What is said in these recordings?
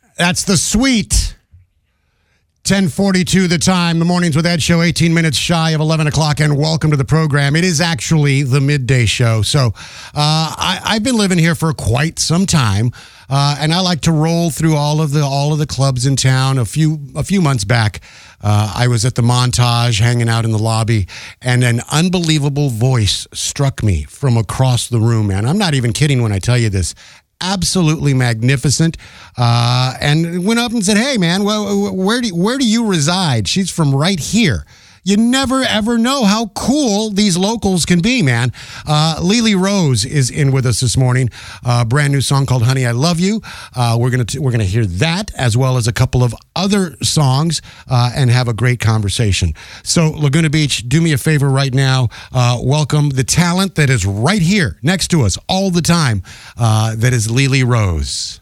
That's the sweet 10:42 the time. The Mornings with Ed show, 18 minutes shy of 11 o'clock, and welcome to the program. It is actually the midday show. So I've been living here for quite some time, and I like to roll through all of the clubs in town. A few months back, I was at the Montage hanging out in the lobby, and an unbelievable voice struck me from across the room, man. I'm not even kidding when I tell you this. Absolutely magnificent, and went up and said, "Hey, man, well, where do you reside?" She's from right here. You never ever know how cool these locals can be, man. Lily Rose is in with us this morning. Brand new song called "Honey, I Love You." We're gonna hear that as well as a couple of other songs and have a great conversation. So Laguna Beach, do me a favor right now. Welcome the talent that is right here next to us all the time. That is Lily Rose.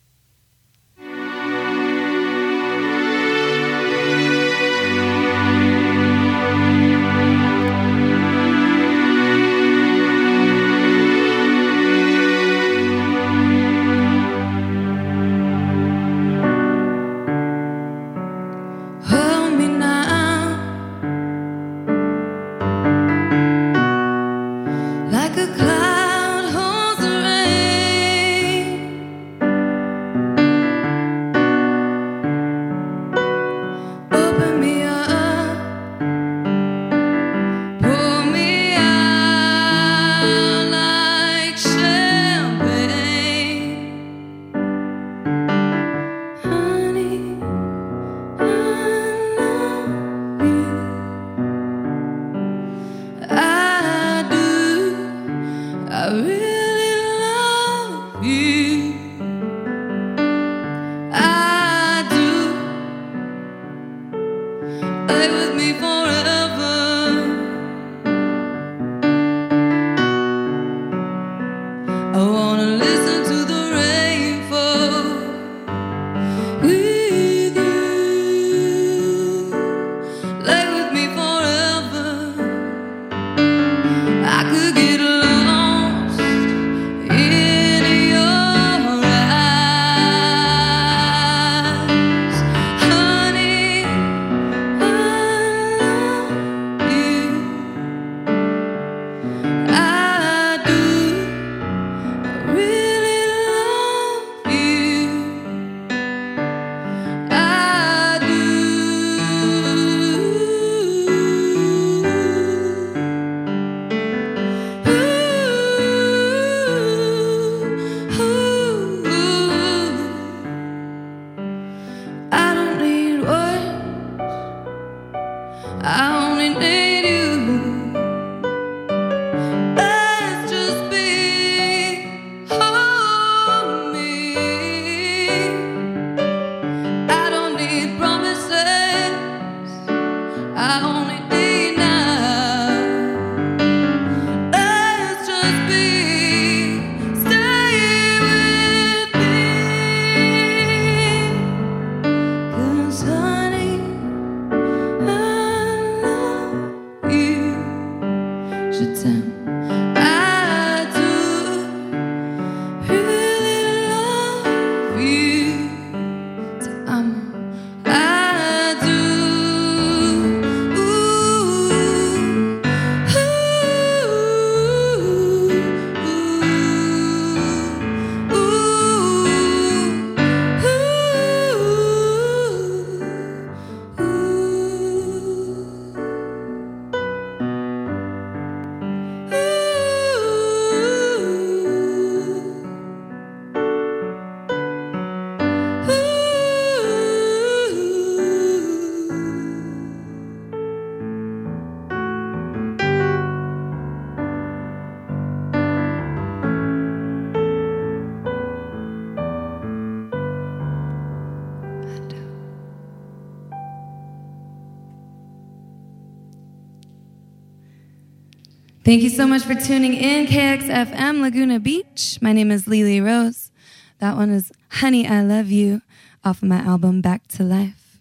Thank you so much for tuning in, KXFM Laguna Beach. My name is Lily Rose. That one is Honey, I Love You off of my album Back to Life.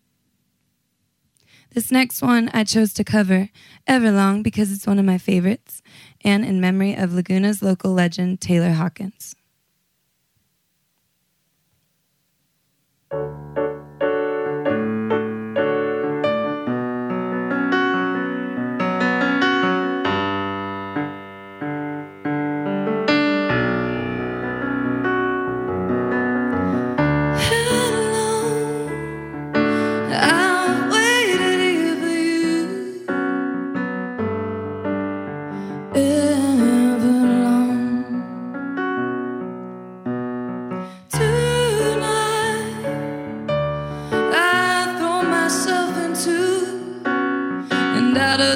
This next one I chose to cover Everlong because it's one of my favorites and in memory of Laguna's local legend, Taylor Hawkins.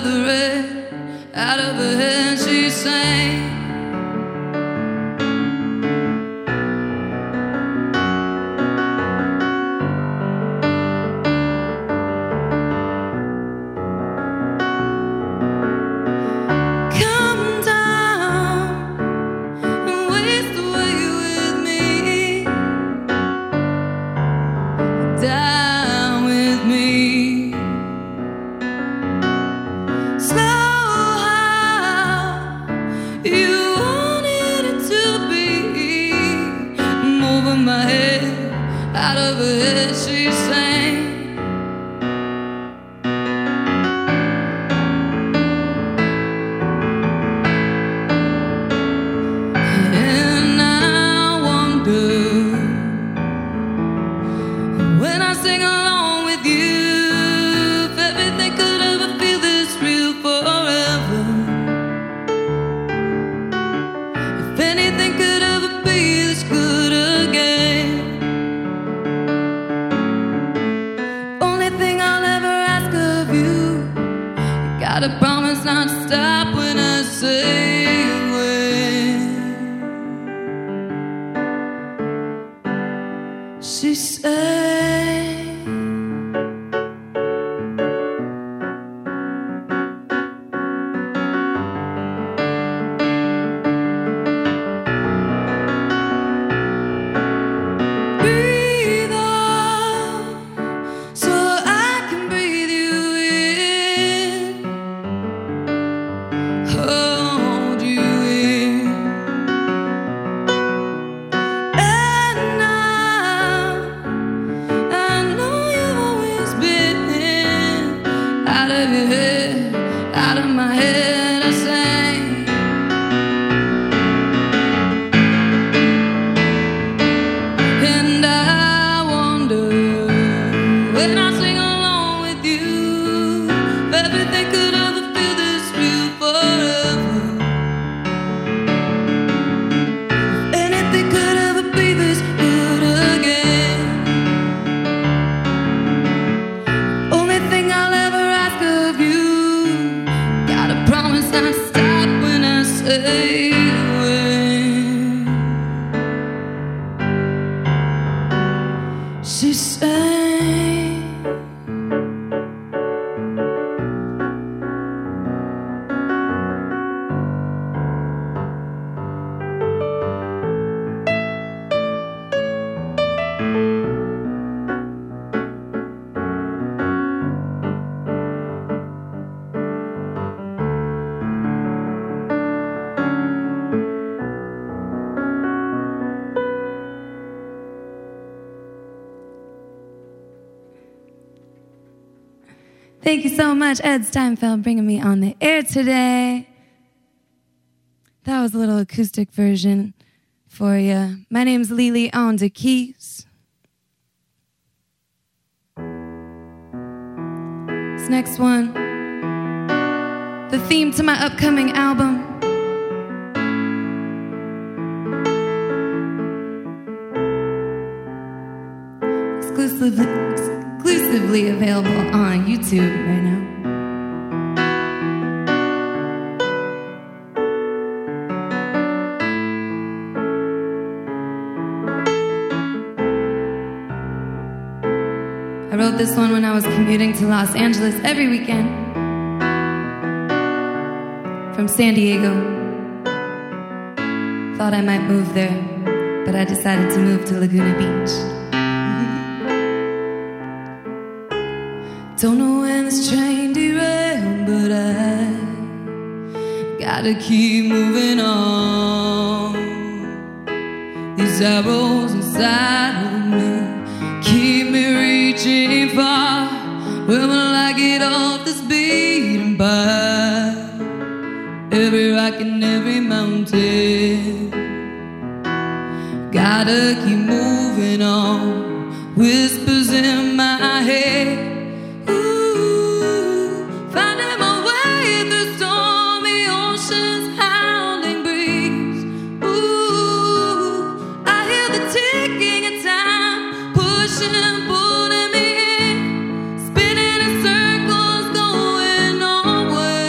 of the red out of her head, she sang. Thank you so much, Ed Steinfeld, bringing me on the air today. That was a little acoustic version for you. My name's Lily on the keys. This next one, the theme to my upcoming album. Exclusively available on YouTube right now. I wrote this one when I was commuting to Los Angeles every weekend from San Diego. Thought I might move there, but I decided to move to Laguna Beach. Don't know when this train derailed, but I gotta keep moving on. These arrows inside of me keep me reaching far. When will I get off this beaten path? Every rock and every mountain, gotta keep moving on. Whispers in my head, Pulling me in, spinning in circles, going nowhere.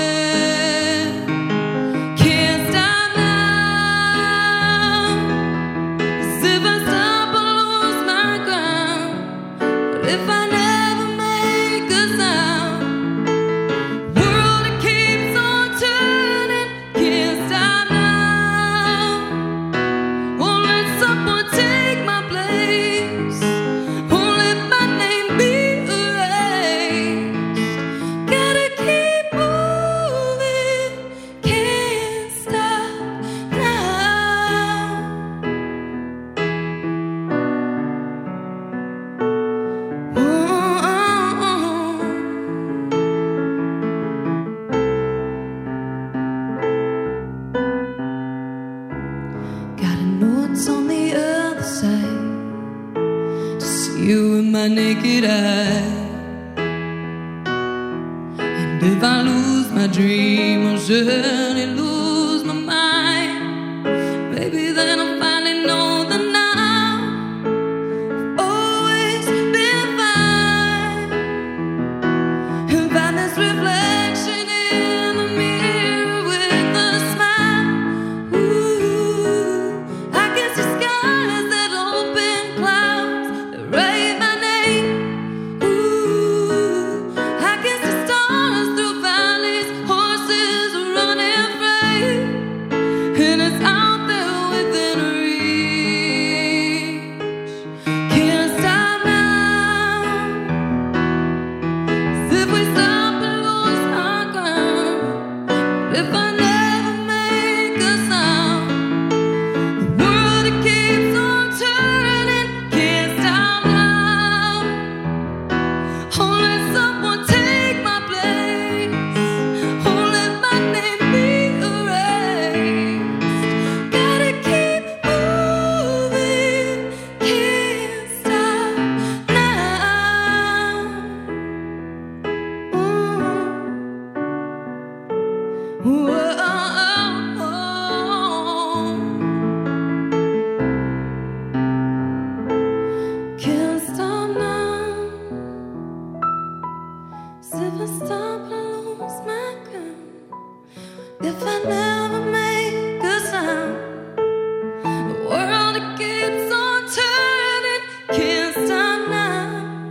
you with my naked eye. And if I lose my dream, I'll surely lose my mind. Maybe then I'll finally know that now I've always been fine. And find this reflection in the mirror with a smile. Ooh, I can see skies that open, clouds that write my name. Ooh, I can see stars through valleys, horses running free. And it's out there within reach. Can't stop now. If we stop and lose our ground, if I never make a sound, the world it keeps on turning. Can't stop now. Oh, let someone take my place. Oh, let my name be erased. Gotta keep moving. Can't stop now. Whoa. Can't stop now. So if I stop, I lose my ground. If I never make a sound, the world it keeps on turning. Can't stop now.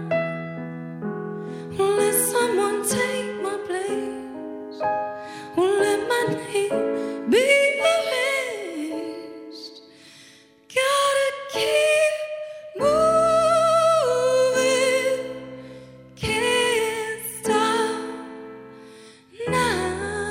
Won't let someone take my place. Won't let my name be erased. Gotta keep moving. Can't stop now.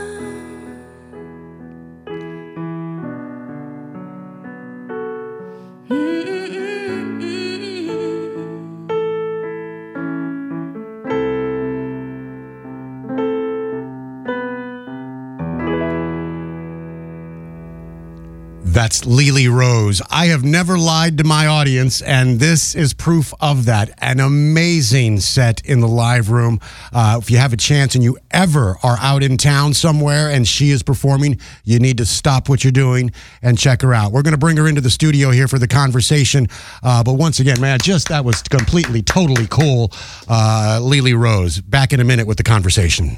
That's Lily Rose. I have never lied to my audience, and this is proof of that. An amazing set in the live room. If you have a chance and you ever are out in town somewhere and she is performing, you need to stop what you're doing and check her out. We're going to bring her into the studio here for the conversation. But once again, man, that was completely, totally cool. Lily Rose. Back in a minute with the conversation.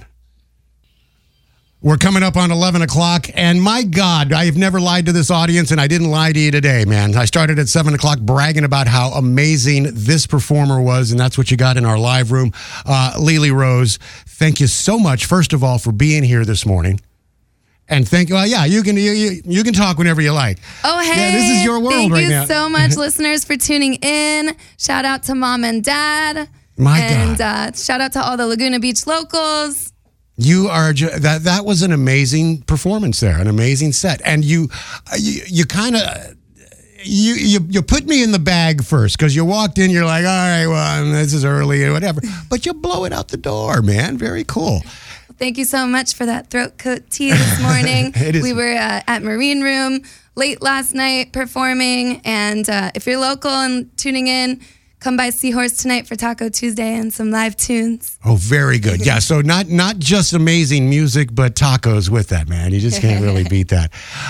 We're coming up on 11 o'clock, and my God, I have never lied to this audience, and I didn't lie to you today, man. I started at 7 o'clock bragging about how amazing this performer was, and that's what you got in our live room. Lily Rose, thank you so much, first of all, for being here this morning. And you can talk whenever you like. Oh, hey. Yeah, this is your world right now. Thank you so much, listeners, for tuning in. Shout out to Mom and Dad. God. And shout out to all the Laguna Beach locals. You are that was an amazing performance there, an amazing set, and you kind of you put me in the bag first because you walked in, you're like, all right, well, this is early or whatever, but you blow it out the door, man. Very cool. Thank you so much for that throat coat tea this morning. We were at Marine Room late last night performing, and if you're local and tuning in, come by Seahorse tonight for Taco Tuesday and some live tunes. Oh, very good. Yeah, so not just amazing music, but tacos with that, man. You just can't really beat that.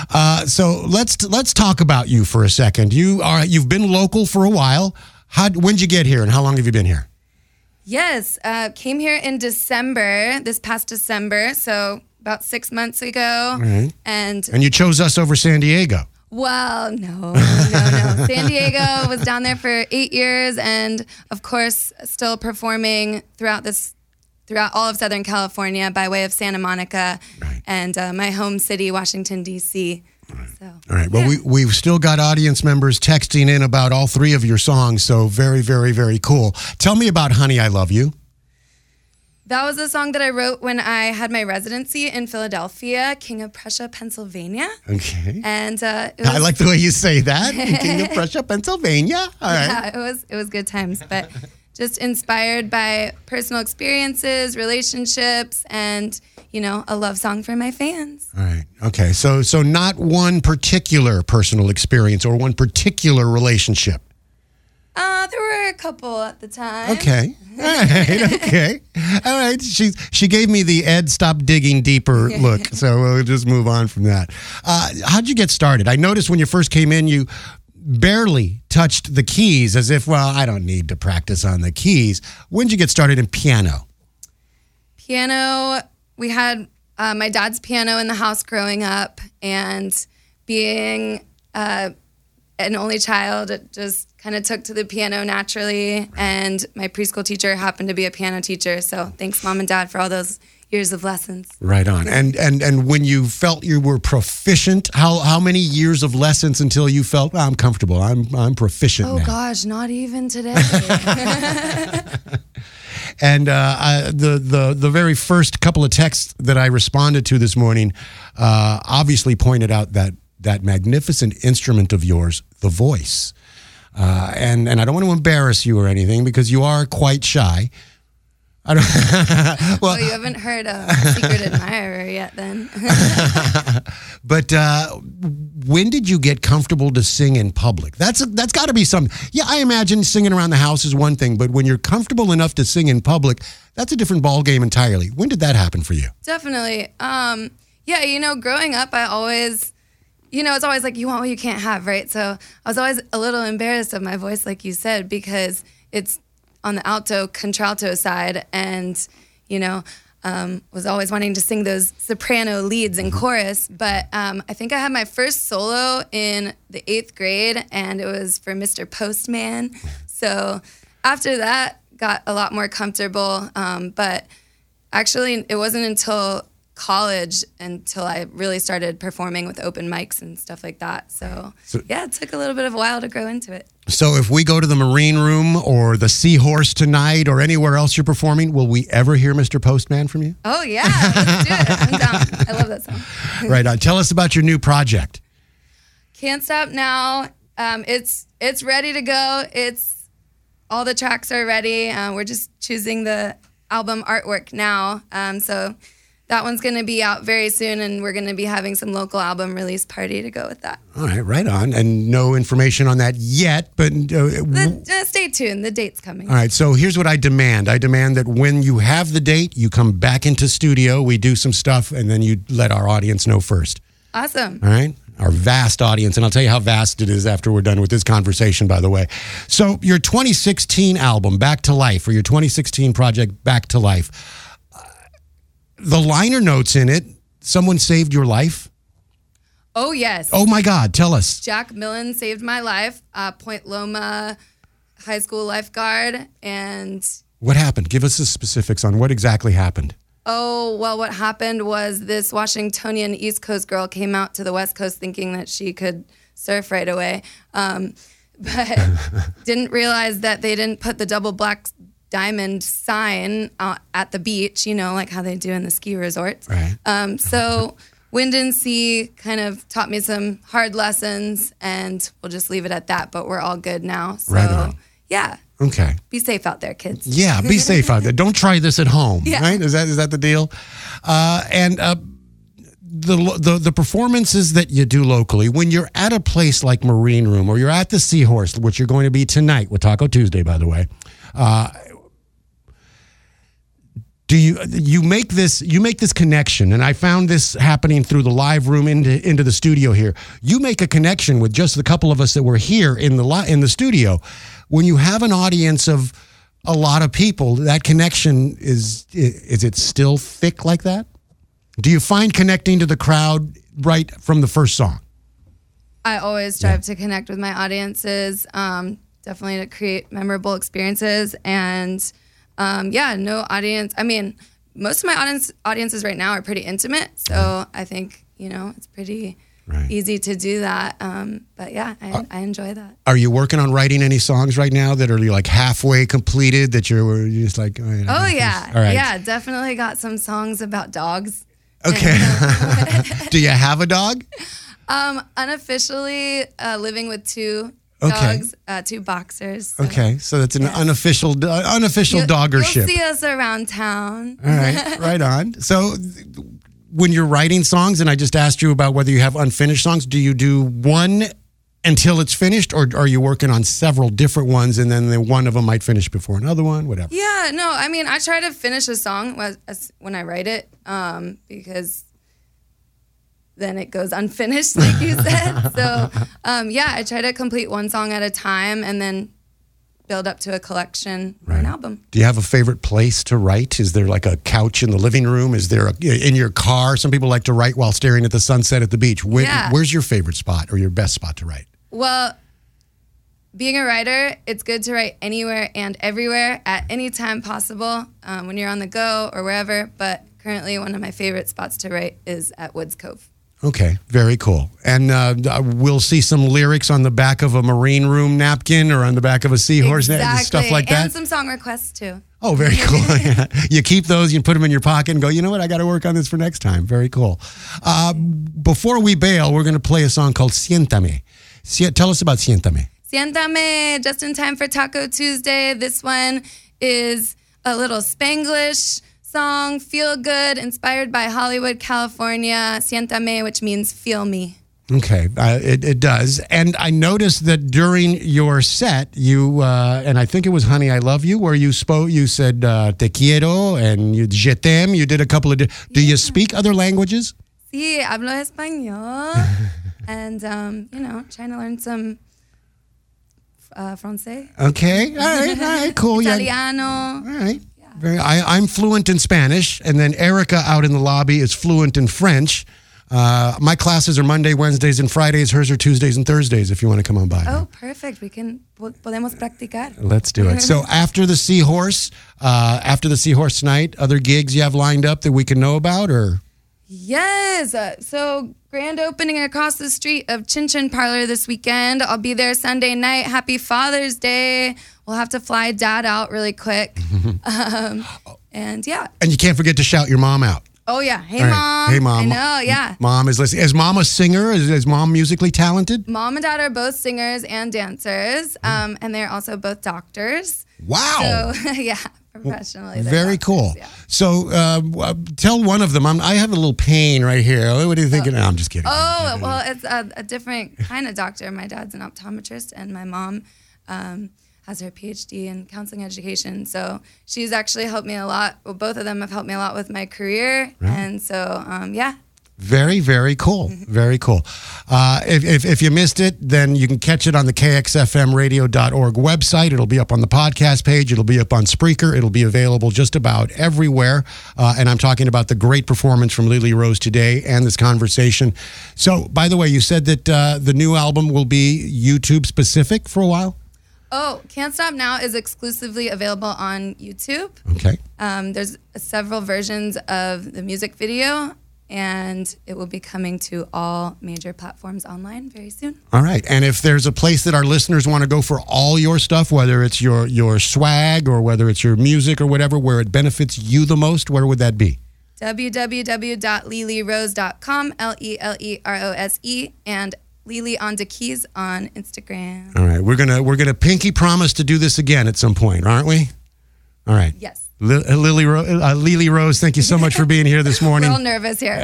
So let's talk about you for a second. You've been local for a while. When'd you get here, and how long have you been here? Yes, came here in this past December, so about 6 months ago. Right. And you chose us over San Diego. Well, no. San Diego was down there for 8 years, and of course, still performing throughout all of Southern California by way of Santa Monica, right, and my home city, Washington, D.C. Right. So, all right. Well, we've still got audience members texting in about all three of your songs, so very, very, very cool. Tell me about Honey, I Love You. That was a song that I wrote when I had my residency in Philadelphia, King of Prussia, Pennsylvania. Okay. And I like the way you say that, King of Prussia, Pennsylvania. All right. Yeah, it was good times, but just inspired by personal experiences, relationships, and a love song for my fans. All right. Okay. So not one particular personal experience or one particular relationship. There were a couple at the time. Okay. All right. Okay. All right. She gave me the Ed, stop digging deeper look. So we'll just move on from that. How'd you get started? I noticed when you first came in, you barely touched the keys as if, well, I don't need to practice on the keys. When did you get started in piano? Piano, we had my dad's piano in the house growing up, and being an only child, it just kind of took to the piano naturally, and my preschool teacher happened to be a piano teacher, so thanks, Mom and Dad, for all those years of lessons. Right on. And when you felt you were proficient, how many years of lessons until you felt, well, I'm comfortable, I'm proficient now? Oh gosh, not even today. And the very first couple of texts that I responded to this morning obviously pointed out that magnificent instrument of yours, the voice. And I don't want to embarrass you or anything because you are quite shy. I don't. Well, you haven't heard a Secret Admirer yet, then. But when did you get comfortable to sing in public? That's got to be something. Yeah, I imagine singing around the house is one thing, but when you're comfortable enough to sing in public, that's a different ballgame entirely. When did that happen for you? Definitely. Yeah, growing up, I always, it's always like you want what you can't have, right? So I was always a little embarrassed of my voice, like you said, because it's on the alto contralto side, and was always wanting to sing those soprano leads and chorus. But I think I had my first solo in the 8th grade, and it was for Mr. Postman. So after that, got a lot more comfortable. But actually, it wasn't until college until I really started performing with open mics and stuff like that. So yeah, it took a little bit of a while to grow into it. So if we go to the Marine Room or the Seahorse tonight or anywhere else you're performing, will we ever hear Mr. Postman from you? Oh yeah, let's do it. I'm down. I love that song. Right on. Tell us about your new project. Can't Stop Now. It's ready to go. All the tracks are ready. We're just choosing the album artwork now. So that one's going to be out very soon, and we're going to be having some local album release party to go with that. All right, right on. And no information on that yet, but... stay tuned. The date's coming. All right, so here's what I demand. I demand that when you have the date, you come back into studio, we do some stuff, and then you let our audience know first. Awesome. All right? Our vast audience, and I'll tell you how vast it is after we're done with this conversation, by the way. So your 2016 album, Back to Life, or your 2016 project, Back to Life... The liner notes in it, someone saved your life? Oh, yes. Oh, my God. Tell us. Jack Millen saved my life, Point Loma high school lifeguard. And what happened? Give us the specifics on what exactly happened. Oh, well, what happened was this Washingtonian East Coast girl came out to the West Coast thinking that she could surf right away, but didn't realize that they didn't put the double black diamond sign at the beach, like how they do in the ski resorts. Right. So wind and sea kind of taught me some hard lessons, and we'll just leave it at that. But we're all good now. So, right on. Yeah. Okay. Be safe out there, kids. Yeah, be safe out there. Don't try this at home. Yeah. Right? Is that the deal? And the performances that you do locally, when you're at a place like Marine Room or you're at the Seahorse, which you're going to be tonight with Taco Tuesday, by the way. Do you make this connection, and I found this happening through the live room into the studio here. You make a connection with just the couple of us that were here in the studio. When you have an audience of a lot of people, that connection is it still thick like that? Do you find connecting to the crowd right from the first song? I always strive to connect with my audiences, definitely to create memorable experiences. And no audience. I mean, most of my audiences right now are pretty intimate, so I think it's pretty easy to do that. But yeah, I enjoy that. Are you working on writing any songs right now that are like halfway completed that you're just like? Oh yeah, all right. Yeah, definitely got some songs about dogs. Okay. Do you have a dog? Unofficially living with two dogs, two boxers. So. Okay, so that's an unofficial doggership. You'll see us around town. All right, right on. So when you're writing songs, and I just asked you about whether you have unfinished songs, do you do one until it's finished, or are you working on several different ones and then one of them might finish before another one, whatever? Yeah, no, I mean, I try to finish a song when I write it because then it goes unfinished, like you said. So, I try to complete one song at a time and then build up to a collection or an album. Do you have a favorite place to write? Is there like a couch in the living room? Is there in your car? Some people like to write while staring at the sunset at the beach. Where's your favorite spot or your best spot to write? Well, being a writer, it's good to write anywhere and everywhere at any time possible when you're on the go or wherever. But currently, one of my favorite spots to write is at Woods Cove. Okay, very cool. And we'll see some lyrics on the back of a marine room napkin or on the back of a seahorse, stuff like that. And some song requests, too. Oh, very cool. Yeah. You keep those, you put them in your pocket and go, you know what, I got to work on this for next time. Very cool. Before we bail, we're going to play a song called Siéntame. Tell us about Siéntame. Siéntame, just in time for Taco Tuesday. This one is a little Spanglish song, feel good, inspired by Hollywood, California. Siéntame, which means feel me. Okay, it does. And I noticed that during your set, you, and I think it was Honey, I Love You, where you said te quiero and je t'aime. You did a couple of, do you speak other languages? Sí, hablo español. And, trying to learn some Francais. Okay, all right, cool. Italiano. All right. I'm fluent in Spanish, and then Erica out in the lobby is fluent in French. My classes are Monday, Wednesdays, and Fridays. Hers are Tuesdays and Thursdays if you want to come on by. Oh, perfect. We can, podemos practicar. Let's do it. So after the Seahorse tonight, other gigs you have lined up that we can know about, or? Yes. So grand opening across the street of Chin Chin Parlor this weekend. I'll be there Sunday night. Happy Father's Day. We'll have to fly Dad out really quick. And yeah. And you can't forget to shout your mom out. Oh, yeah. Hey, right. Mom. Hey, Mom. I know, yeah. Mom is listening. Is Mom a singer? Is Mom musically talented? Mom and Dad are both singers and dancers, and they're also both doctors. Wow. So, yeah, professionally. Very doctors, cool. Yeah. So tell one of them. I have a little pain right here. What are you thinking? No, I'm just kidding. Oh, well, it's a different kind of doctor. My dad's an optometrist, and my mom has her PhD in counseling education. So she's actually helped me a lot. Well, both of them have helped me a lot with my career. Right. And so, yeah. Very, very cool. Very cool. If you missed it, then you can catch it on the KXFMradio.org website. It'll be up on the podcast page. It'll be up on Spreaker. It'll be available just about everywhere. And I'm talking about the great performance from Lily Rose today and this conversation. So, by the way, you said that the new album will be YouTube specific for a while? Oh, Can't Stop Now is exclusively available on YouTube. Okay. There's several versions of the music video, and it will be coming to all major platforms online very soon. All right. And if there's a place that our listeners want to go for all your stuff, whether it's your swag or whether it's your music or whatever, where it benefits you the most, where would that be? www.lilyrose.com, LELEROSE, and Lily on the Keys on Instagram. All right, we're gonna pinky promise to do this again at some point, aren't we? All right. Yes. Lily Rose, thank you so much for being here this morning. We're all nervous here.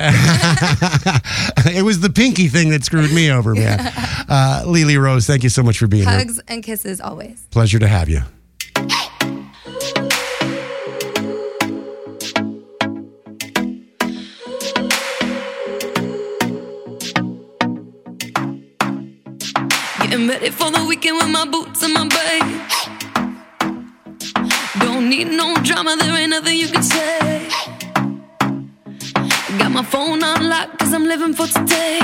It was the pinky thing that screwed me over, man. Lily Rose, thank you so much for being here. Hugs and kisses always. Pleasure to have you. Getting ready for the weekend with my boots and my bags. Don't need no drama, there ain't nothing you can say. Got my phone on lock, cause I'm living for today.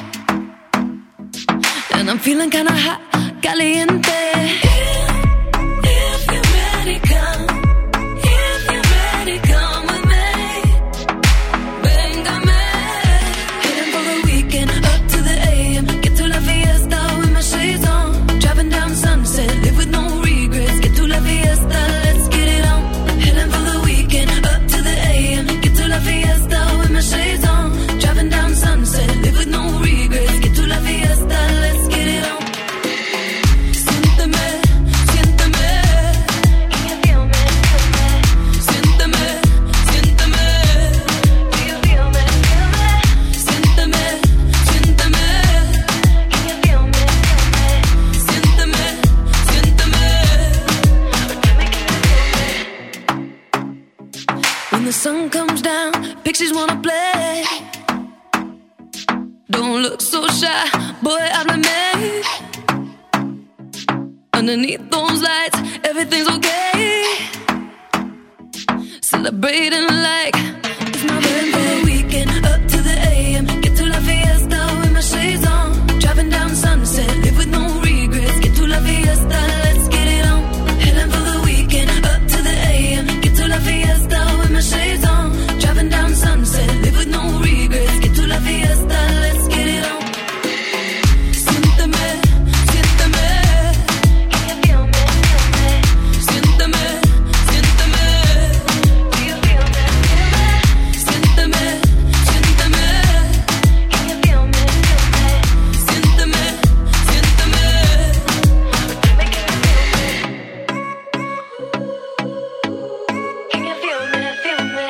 And I'm feeling kinda hot, caliente. If you're ready, come. If you're ready, come with me. Véngame. Heading for the weekend, up to the AM. Get to La Fiesta with my shades on. Driving down Sunset, live with no regrets. Get to La Fiesta, let's get it on. Heading for the weekend, up to the AM. Get to La Fiesta with my shades on. Driving down Sunset, live with no regrets. Get to La Fiesta, let's get it on. Siéntame. the sun comes down, pixies wanna play. Don't look so shy, boy, háblame. Underneath those lights, everything's okay. Celebrating like it's my birthday. Weekend up to the AM, get to La Fiesta with my shades on. Driving down Sunset, live with no regrets. Get to La Fiesta, let's get it on. Heading for the weekend up to the AM, get to La Fiesta with my shades on. Driving down Sunset, live with no regrets. Get to La Fiesta, let's get it on. Siénteme, siénteme. Can you feel me, feel me? Siénteme, siénteme. Do you feel me, feel me? Siénteme, siénteme. Can you feel me, feel me? Siénteme, siénteme. Make it feel me. Can you feel me, feel me?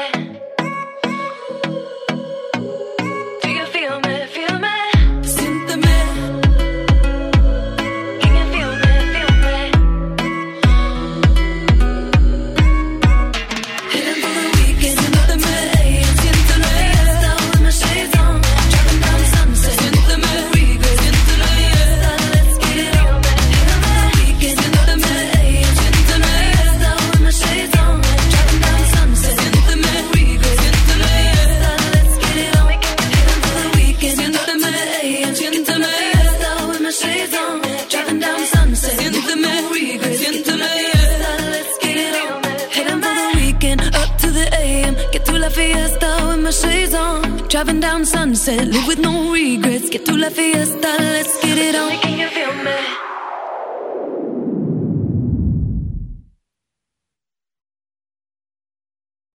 Do you feel me, feel me? Siénteme. Can you feel me, feel me? Heading for the weekend, siénteme. Siénteme. Fiesta with my shades on. Driving down Sunset. Siénteme. Regrets. Siénteme. Let's get it on. Heading for the weekend, siénteme. Siénteme. Fiesta with my shades on. Driving down Sunset. Siénteme. Regrets. Siénteme. Let's get it on. Heading for the weekend, siénteme. Siénteme. Fiesta with my shades on. Driving down Sunset. Siénteme. Regrets. Siénteme. Let's get it on. Heading for the weekend up to the AM. Get to La Fiesta with my shades on. Driving down Sunset, live with no regrets. Get to La Fiesta, let's get it on.